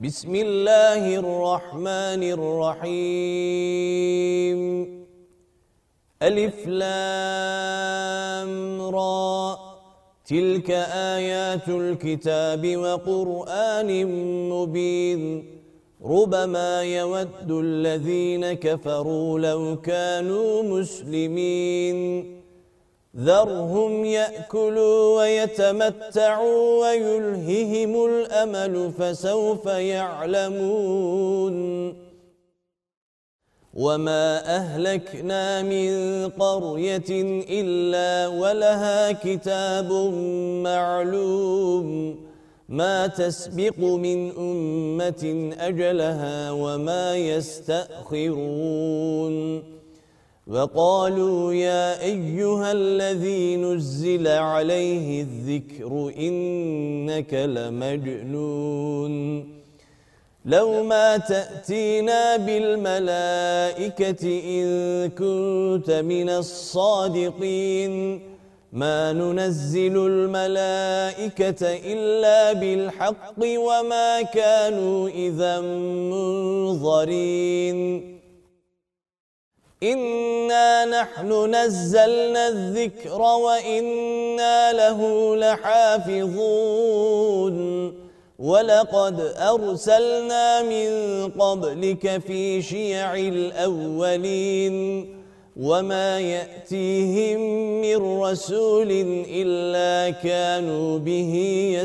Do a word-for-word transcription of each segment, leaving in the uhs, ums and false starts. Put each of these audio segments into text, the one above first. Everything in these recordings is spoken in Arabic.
بسم الله الرحمن الرحيم ألف لام را تلك آيات الكتاب وقرآن مبين ربما يود الذين كفروا لو كانوا مسلمين ذرهم يأكلوا ويتمتعوا ويلههم الأمل فسوف يعلمون وما أهلكنا من قرية إلا ولها كتاب معلوم ما تسبق من أمة أجلها وما يستأخرون وقالوا يا أيها الذي نزل عليه الذكر إنك لمجنون لو ما تأتينا بالملائكة إن كنت من الصادقين ما ننزل الملائكة إلا بالحق وما كانوا إذا منظرين إنا نحن نزلنا الذكر وإنا له لحافظون ولقد أرسلنا من قبلك في شيع الأولين وما يأتيهم من رسول إلا كانوا به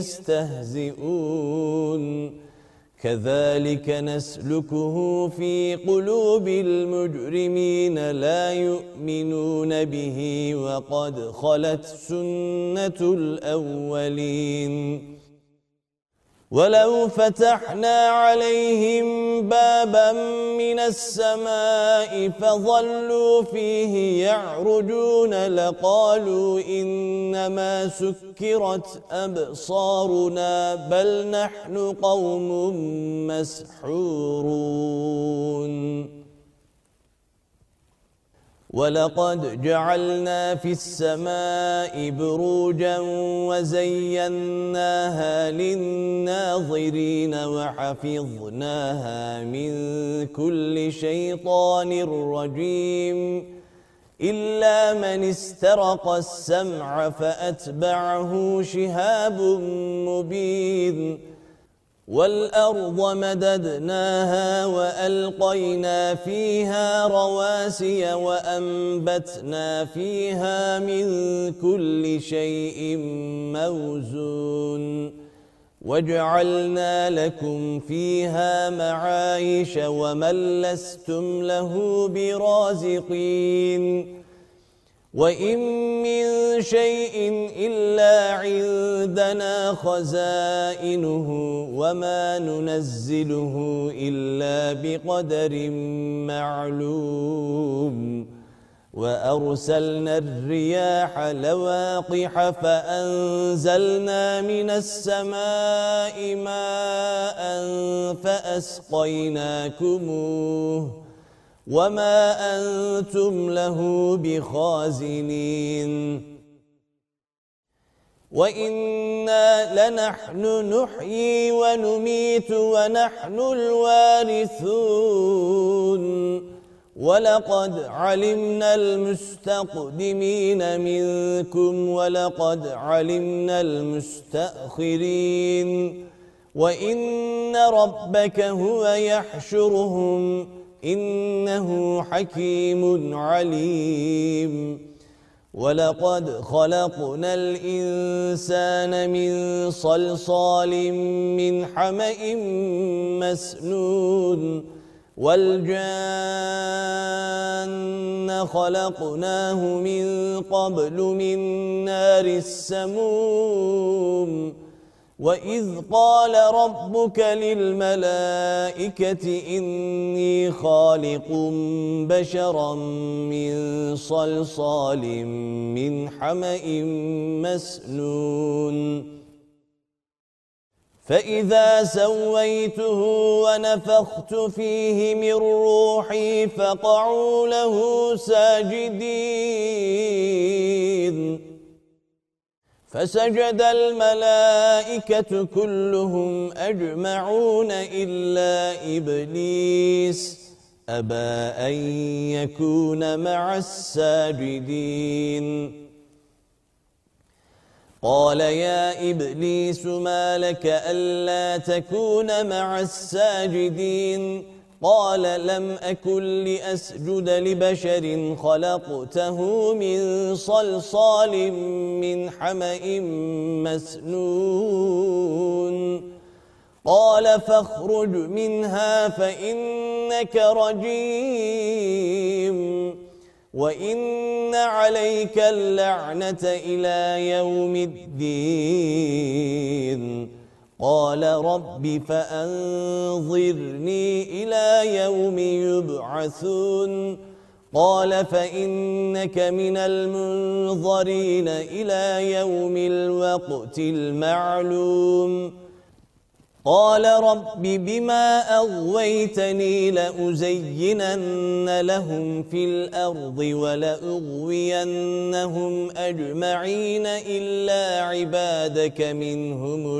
يستهزئون كذلك نسلكه في قلوب المجرمين لا يؤمنون به وقد خلت سنة الأولين ولو فتحنا عليهم بابا من السماء فظلوا فيه يعرجون لقالوا إنما سكرت أبصارنا بل نحن قوم مسحورون ولقد جعلنا في السماء بروجا وزيناها للناظرين وحفظناها من كل شيطان رجيم إلا من استرق السمع فأتبعه شهاب مبين والأرض مددناها وألقينا فيها رواسي وأنبتنا فيها من كل شيء موزون وجعلنا لكم فيها معايش ومن لستم له برازقين وإن من شيء إلا عندنا خزائنه وما ننزله إلا بقدر معلوم وأرسلنا الرياح لواقح فأنزلنا من السماء ماء فأسقيناكموه وما أنتم له بخازنين وإنا لنحن نحيي ونميت ونحن الوارثون ولقد علمنا المستقدمين منكم ولقد علمنا المستأخرين وإن ربك هو يحشرهم إنه حكيم عليم ولقد خلقنا الإنسان من صلصال من حمأ مسنون والجان خلقناه من قبل من نار السموم وإذ قال ربك للملائكة إني خالق بشرا من صلصال من حمأ مسنون فإذا سويته ونفخت فيه من روحي فقعوا له ساجدين فسجد الملائكة كلهم أجمعون إلا إبليس أبى أن يكون مع الساجدين قال يا إبليس ما لك ألا تكون مع الساجدين قال لم أكن لأسجد لبشر خلقته من صلصال من حمأ مسنون قال فاخرج منها فإنك رجيم وإن عليك اللعنة إلى يوم الدين قال رب فأنظرني إلى يوم يبعثون قال فإنك من المنظرين إلى يوم الوقت المعلوم قال رب بما أغويتني لأزينن لهم في الأرض ولأغوينهم أجمعين إلا عبادك منهم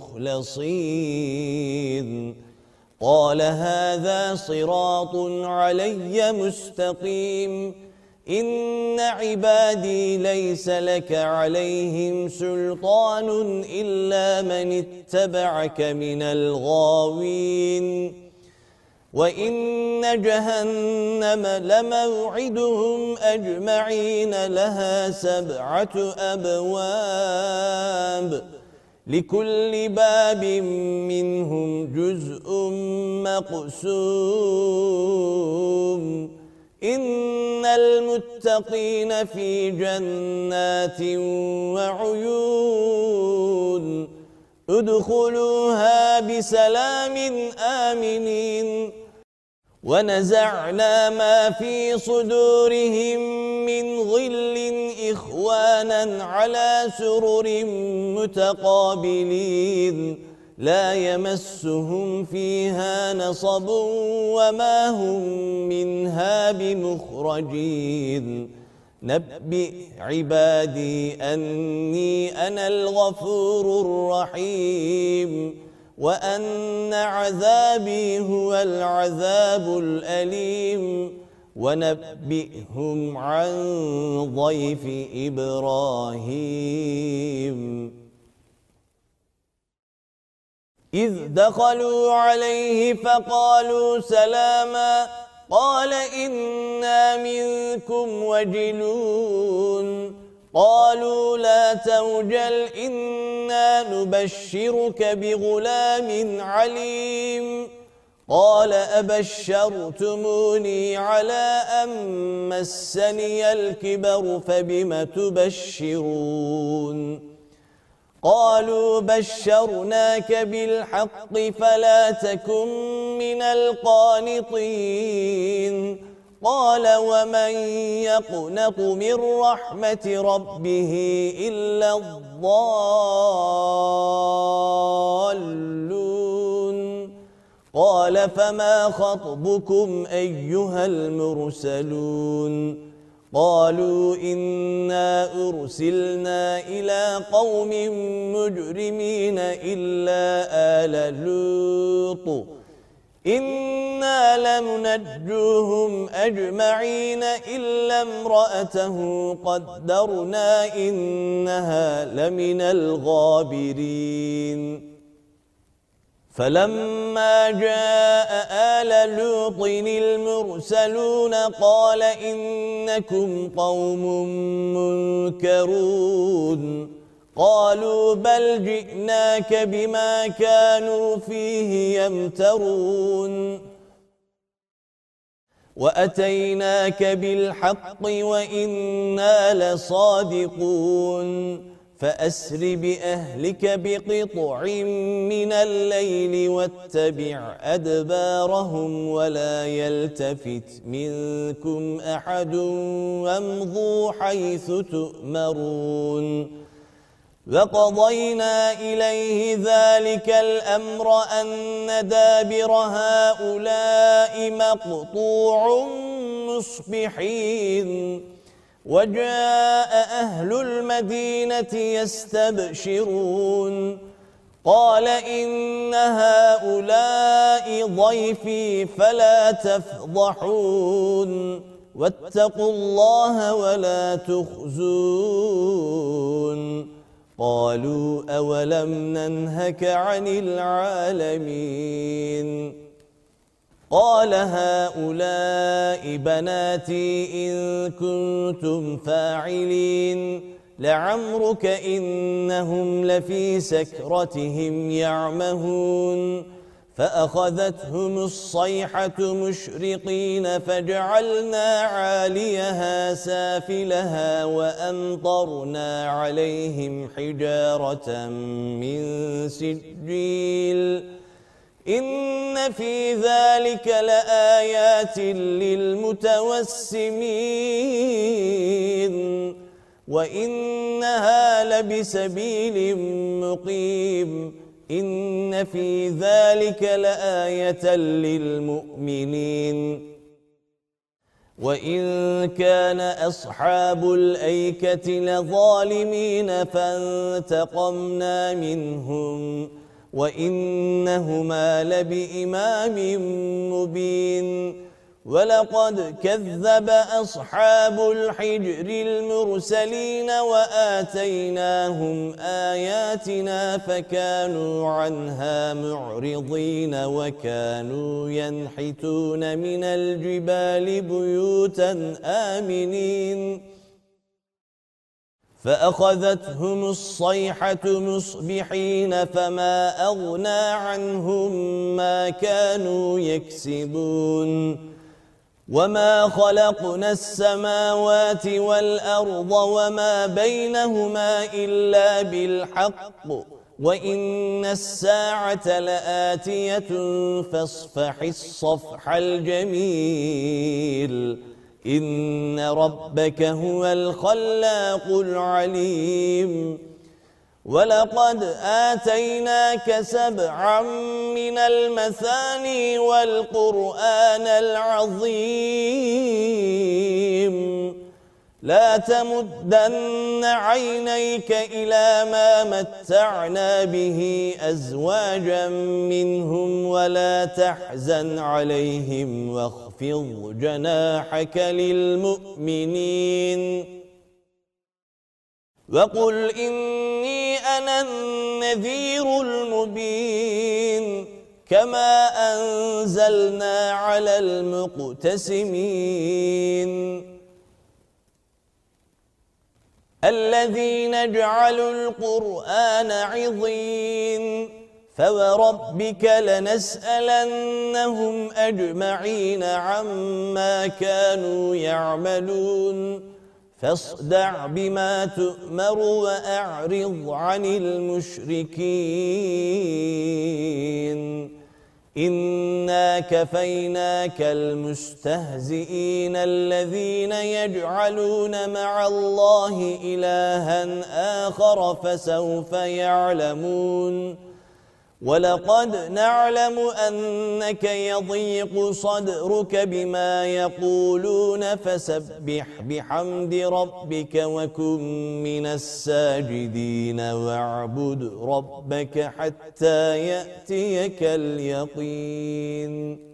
المخلصين قال هذا صراط علي مستقيم إن عبادي ليس لك عليهم سلطان إلا من اتبعك من الغاوين وإن جهنم لموعدهم أجمعين لها سبعة أبواب لكل باب منهم جزء مقسوم إن المتقين في جنات وعيون ادخلوها بسلام آمنين ونزعنا ما في صدورهم من غل إخوانا على سرر متقابلين لا يمسهم فيها نصب وما هم منها بمخرجين نبئ عبادي أني أنا الغفور الرحيم وأن عذابي هو العذاب الأليم ونبئهم عن ضيف إبراهيم إذ دخلوا عليه فقالوا سلاما قال إنا منكم وجلون قالوا لا توجل إنا نبشرك بغلام عليم قال أبشرتموني على أن مسني الكبر فبم تبشرون قالوا بشرناك بالحق فلا تكن من القانطين قال ومن يقنط من رحمة ربه إلا الضالون قال فما خطبكم أيها المرسلون قالوا إنا أرسلنا إلى قوم مجرمين إلا آل لوط إنا لمنجوهم أجمعين إلا امرأته قدرنا إنها لمن الغابرين فلما جاء آل لوط المرسلون قال إنكم قوم منكرون قالوا بل جئناك بما كانوا فيه يمترون وأتيناك بالحق وإنا لصادقون فأسر بأهلك بقطع من الليل واتبع أدبارهم ولا يلتفت منكم أحد وامضوا حيث تؤمرون وقضينا إليه ذلك الأمر أن دابر هؤلاء مقطوع مصبحين وجاء أهل المدينة يستبشرون قال إن هؤلاء ضيفي فلا تفضحون واتقوا الله ولا تخزون قالوا أولم ننهك عن العالمين قال هؤلاء بناتي إن كنتم فاعلين لعمرك إنهم لفي سكرتهم يعمهون فأخذتهم الصيحة مشرقين فجعلنا عاليها سافلها وأمطرنا عليهم حجارة من سجيل إن في ذلك لآيات للمتوسمين وإنها لبسبيل مقيم إن في ذلك لآية للمؤمنين وإن كان أصحاب الأيكة لظالمين فانتقمنا منهم وإنهما لبإمام مبين ولقد كذب أصحاب الحجر المرسلين وآتيناهم آياتنا فكانوا عنها معرضين وكانوا ينحتون من الجبال بيوتا آمنين فأخذتهم الصيحة مصبحين فما أغنى عنهم ما كانوا يكسبون وما خلقنا السماوات والأرض وما بينهما إلا بالحق وإن الساعة لآتية فاصفح الصفح الجميل إن ربك هو الخلاق العليم ولقد آتيناك سبعا من المثاني والقرآن العظيم لا تمدن عينيك إلى ما متعنا به أزواجا منهم ولا تحزن عليهم واخفض جناحك للمؤمنين وقل إني أنا النذير المبين كما أنزلنا على المقتسمين الذين جعلوا القرآن عضين فوربك لنسألنهم أجمعين عما كانوا يعملون فاصدع بما تؤمر وأعرض عن المشركين إنا كفيناك المستهزئين الذين يجعلون مع الله إلها آخر فسوف يعلمون ولقد نعلم أنك يضيق صدرك بما يقولون فسبح بحمد ربك وكن من الساجدين واعبد ربك حتى يأتيك اليقين